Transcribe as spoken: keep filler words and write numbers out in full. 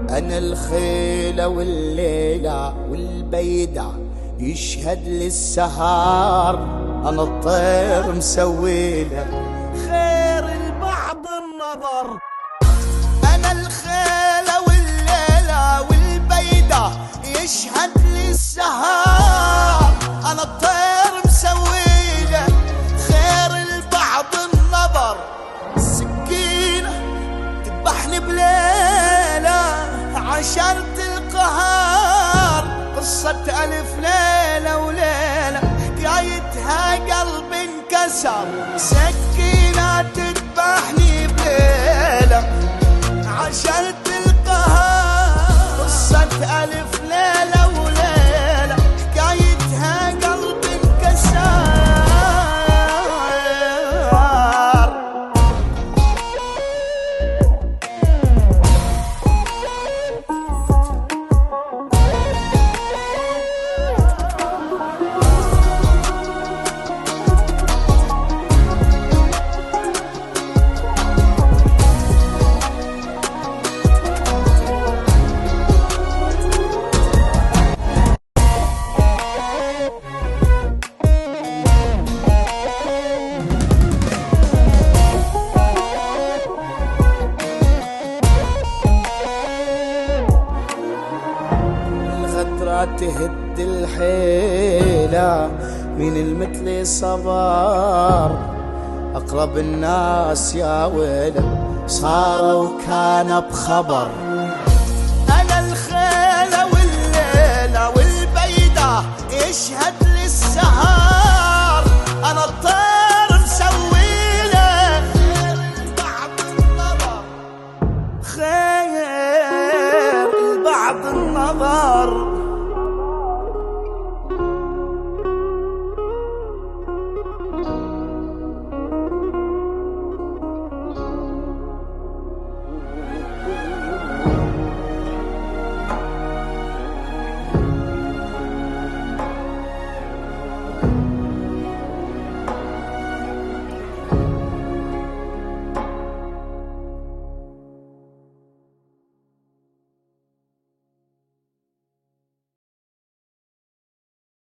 أنا الخيلة والليلة والبيدة يشهد للسهار، أنا الطير مسويله خير البعض النظر. أنا الخيلة والليلة والبيدة يشهد للسهار، أنا الطير مسويله خير البعض النظر. السكينة تذبحني بليلة عشرة القهار، قصة ألف ليلة وليلة حكايتها قلب انكسر. سكينة تذبحني بليلة عشرة القهار، قصة ألف ليلة وليلة حكايتها قلب انكسر. تهد الحيلة من المثل صبر، أقرب الناس يا ويله صاروا كان بخبر. أنا الخيلة والليلة والبيدة يشهد للسهار، أنا الطير مسويله خير البعض النظر، خير البعض النظر.